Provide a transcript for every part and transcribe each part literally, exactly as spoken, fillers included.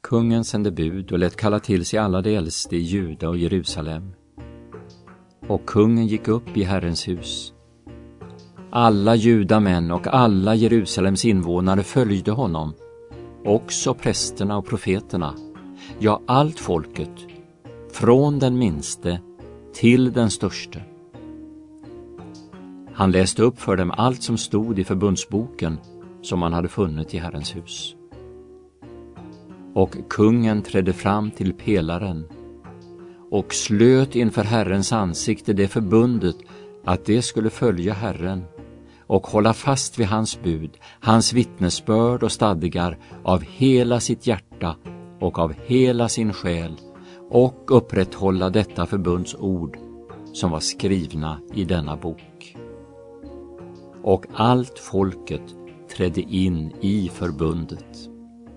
Kungen sände bud och lät kalla till sig alla de äldste i Juda och Jerusalem. Och kungen gick upp i Herrens hus. Alla judamän och alla Jerusalems invånare följde honom, också prästerna och profeterna, ja, allt folket, från den minste till den störste. Han läste upp för dem allt som stod i förbundsboken som han hade funnit i Herrens hus. Och kungen trädde fram till pelaren och slöt inför Herrens ansikte det förbundet att det skulle följa Herren och hålla fast vid hans bud, hans vittnesbörd och stadgar av hela sitt hjärta och av hela sin själ och upprätthålla detta förbunds ord som var skrivna i denna bok. Och allt folket trädde in i förbundet.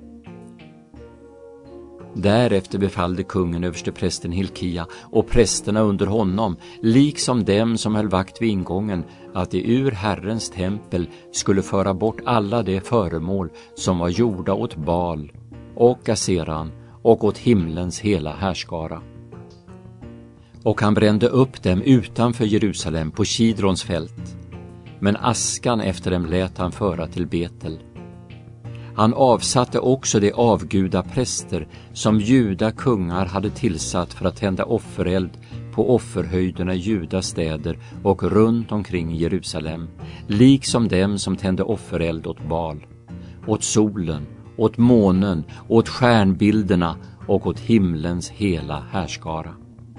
Därefter befallde kungen översteprästen Hilkia och prästerna under honom, liksom dem som höll vakt vid ingången, att de ur Herrens tempel skulle föra bort alla de föremål som var gjorda åt Baal och Aseran och åt himlens hela härskara. Och han brände upp dem utanför Jerusalem på Kidrons fält, men askan efter dem lät han föra till Betel. Han avsatte också de avgudapräster som Juda kungar hade tillsatt för att tända offereld på offerhöjderna i Judas städer och runt omkring Jerusalem, liksom dem som tände offereld åt Baal, åt solen, åt månen, åt stjärnbilderna och åt himlens hela härskara.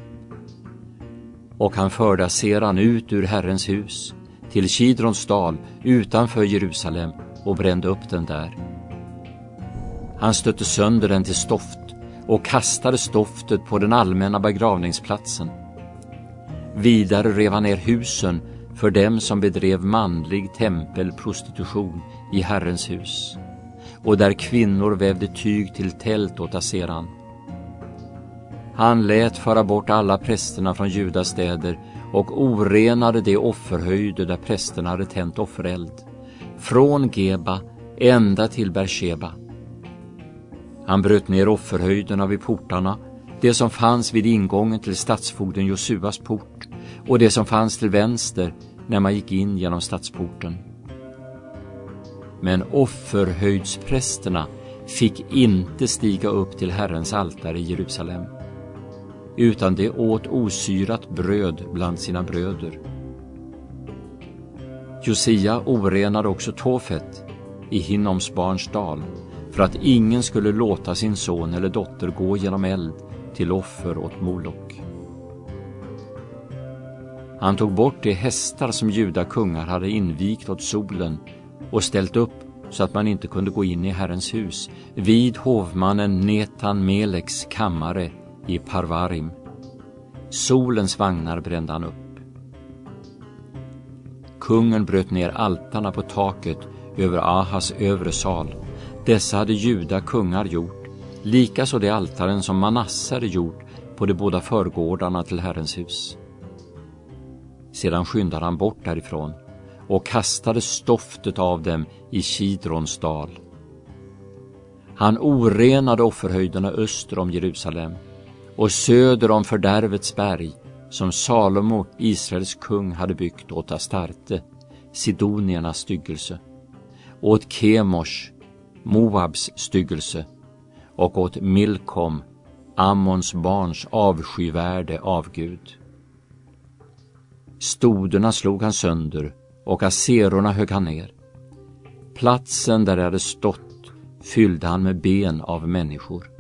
Och han förde Aseran ut ur Herrens hus till Kidrons dal utanför Jerusalem och brände upp den där. Han stötte sönder den till stoft och kastade stoftet på den allmänna begravningsplatsen. Vidare rev han ner husen för dem som bedrev manlig tempelprostitution i Herrens hus, och där kvinnor vävde tyg till tält åt Aseran. Han lät föra bort alla prästerna från Judas städer och orenade de offerhöjder där prästerna hade tänt offereld, från Geba ända till Bersheba. Han bröt ner offerhöjderna vid portarna, det som fanns vid ingången till stadsfogden Josuas port och det som fanns till vänster när man gick in genom stadsporten. Men offerhöjdsprästerna fick inte stiga upp till Herrens altare i Jerusalem, utan de åt osyrat bröd bland sina bröder. Josia orenade också Tofet i Hinnoms barns dal, för att ingen skulle låta sin son eller dotter gå genom eld till offer åt Molok. Han tog bort de hästar som Juda kungar hade invigt åt solen och ställt upp så att man inte kunde gå in i Herrens hus vid hovmannen Netan Meleks kammare i Parvarim. Solens vagnar brände han upp. Kungen bröt ner altarna på taket över Ahas övre sal. Dessa hade Juda kungar gjort, likaså de altaren som Manasse hade gjort på de båda förgårdarna till Herrens hus. Sedan skyndade han bort därifrån och kastade stoftet av dem i Kidrons dal. Han orenade offerhöjderna öster om Jerusalem och söder om fördärvets berg, som Salomo, Israels kung, hade byggt åt Astarte, Sidoniernas styggelse, åt Kemosh, Moabs styggelse, och åt Milkom, Ammons barns avskyvärde avgud. Stoderna slog han sönder och aserorna högg han ner. Platsen där det hade stått fyllde han med ben av människor.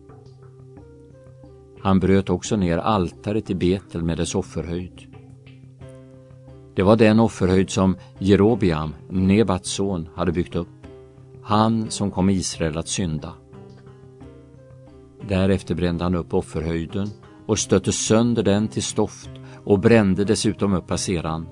Han bröt också ner altaret i Betel med dess offerhöjd. Det var den offerhöjd som Jerobeam, Nebats son, hade byggt upp, han som kom Israel att synda. Därefter brände han upp offerhöjden och stötte sönder den till stoft och brände dessutom upp Aseran.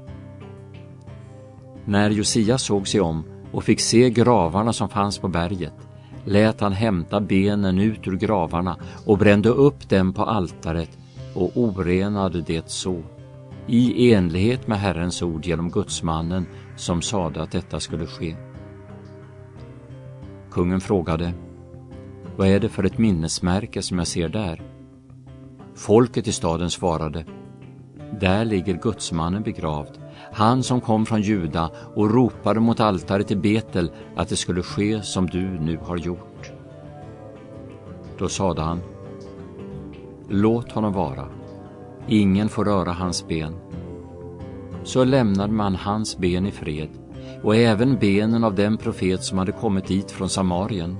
När Josia såg sig om och fick se gravarna som fanns på berget, lät han hämta benen ut ur gravarna och brände upp dem på altaret och orenade det så, i enlighet med Herrens ord genom gudsmannen som sade att detta skulle ske. Kungen frågade: vad är det för ett minnesmärke som jag ser där? Folket i staden svarade: där ligger Gudsmannen begravd, han som kom från Juda och ropade mot altaret i Betel att det skulle ske som du nu har gjort. Då sade han: låt honom vara, ingen får röra hans ben. Så lämnade man hans ben i fred, och även benen av den profet som hade kommit dit från Samarien.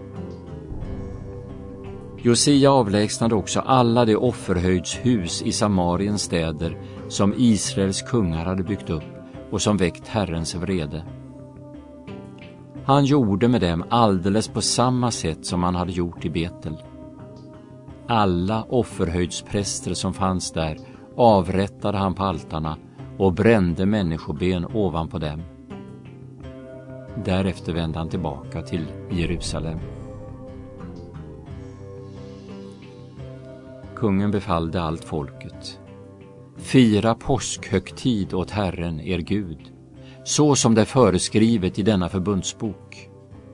Josia avlägsnade också alla de offerhöjdshus i Samariens städer som Israels kungar hade byggt upp och som väckt Herrens vrede. Han gjorde med dem alldeles på samma sätt som han hade gjort i Betel. Alla offerhöjdspräster som fanns där avrättade han på altarna och brände människoben ovanpå dem. Därefter vände han tillbaka till Jerusalem. Kungen befallde allt folket: fira påskhögtid åt Herren er Gud, så som det är föreskrivet i denna förbundsbok.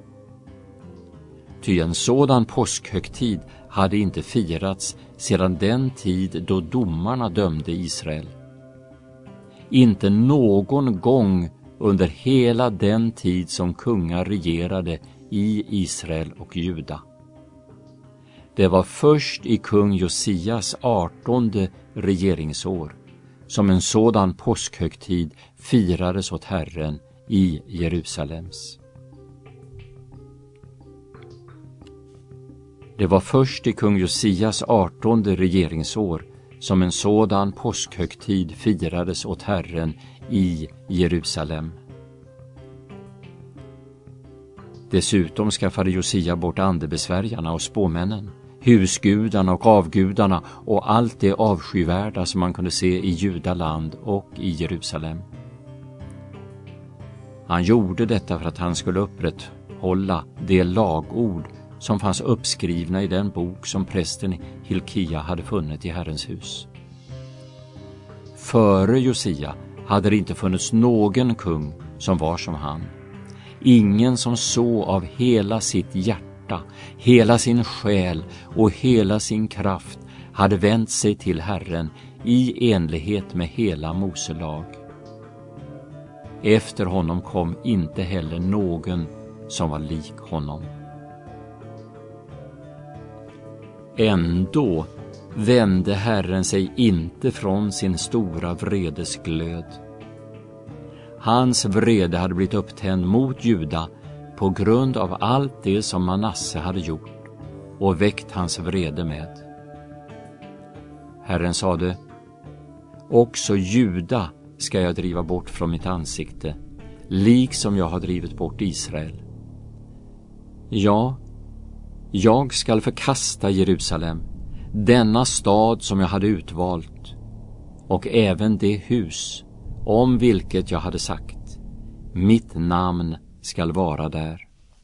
Ty en sådan påskhögtid hade inte firats sedan den tid då domarna dömde Israel. Inte någon gång under hela den tid som kungar regerade i Israel och Juda. Det var först i kung Josias artonde regeringsår som en sådan påskhögtid firades åt Herren i Jerusalems. Det var först i kung Josias artonde regeringsår som en sådan påskhögtid firades åt Herren i Jerusalem. Dessutom skaffade Josia bort andebesvärjarna och spåmännen, husgudarna och avgudarna och allt det avskyvärda som man kunde se i Judaland och i Jerusalem. Han gjorde detta för att han skulle upprätthålla det lagord som fanns uppskrivna i den bok som prästen Hilkia hade funnit i Herrens hus. Före Josia hade det inte funnits någon kung som var som han. Ingen som så av hela sitt hjärta, hela sin själ och hela sin kraft hade vänt sig till Herren i enlighet med hela Mose lag. Efter honom kom inte heller någon som var lik honom. Ändå vände Herren sig inte från sin stora vredesglöd. Hans vrede hade blivit upptänd mot Juda på grund av allt det som Manasse hade gjort och väckt hans vrede med. Herren sade: också Juda ska jag driva bort från mitt ansikte, liksom jag har drivit bort Israel. Ja, jag skall förkasta Jerusalem, denna stad som jag hade utvalt, och även det hus om vilket jag hade sagt: mitt namn skall vara där.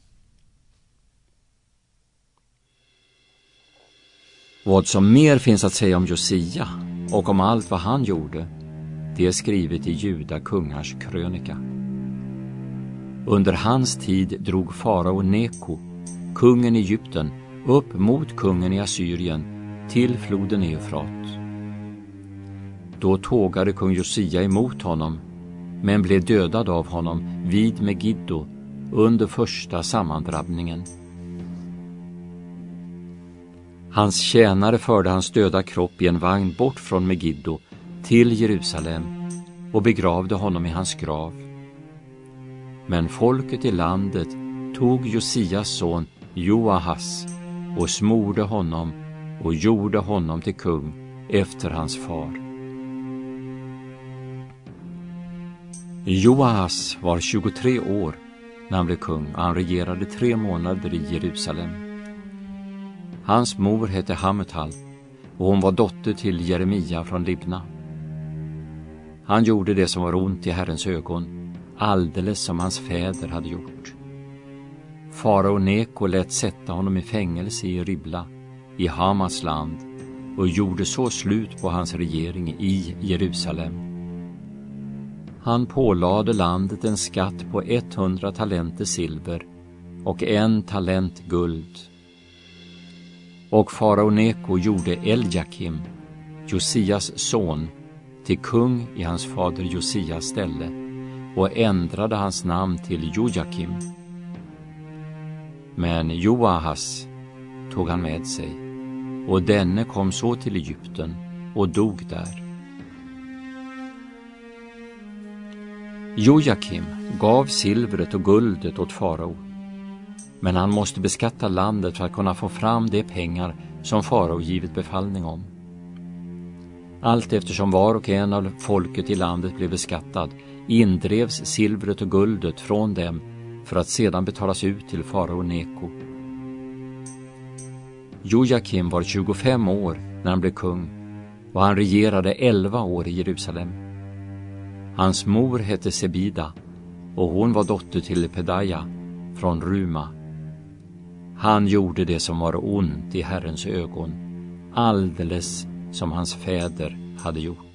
Vad som mer finns att säga om Josia och om allt vad han gjorde, det är skrivet i Juda kungars krönika. Under hans tid drog farao Neko, kungen i Egypten, upp mot kungen i Assyrien till floden Eufrat. Då tågade kung Josia emot honom, men blev dödad av honom vid Megiddo under första sammandrabbningen. Hans tjänare förde hans döda kropp i en vagn bort från Megiddo till Jerusalem och begravde honom i hans grav. Men folket i landet tog Josias son Joahas och smorde honom och gjorde honom till kung efter hans far. Joahas var tjugotre år när han blev kung och han regerade tre månader i Jerusalem. Hans mor hette Hamutal och hon var dotter till Jeremia från Libna. Han gjorde det som var ont i Herrens ögon, alldeles som hans fäder hade gjort. Farao Neko lät sätta honom i fängelse i Ribla, i Hamas land, och gjorde så slut på hans regering i Jerusalem. Han pålade landet en skatt på hundra talenter silver och en talent guld, Och farao Neko gjorde Eljakim, Josias son, till kung i hans fader Josias ställe och ändrade hans namn till Jojakim. Men Joahas tog han med sig, och denne kom så till Egypten och dog där. Jojakim gav silvret och guldet åt farao, men han måste beskatta landet för att kunna få fram de pengar som farao givit befallning om. Allt eftersom var och en av folket i landet blev beskattad indrevs silvret och guldet från dem för att sedan betalas ut till farao Neko. Jojakim var tjugofem år när han blev kung, och han regerade elva år i Jerusalem. Hans mor hette Sebida, och hon var dotter till Pedaja från Ruma. Han gjorde det som var ont i Herrens ögon, alldeles som hans fäder hade gjort.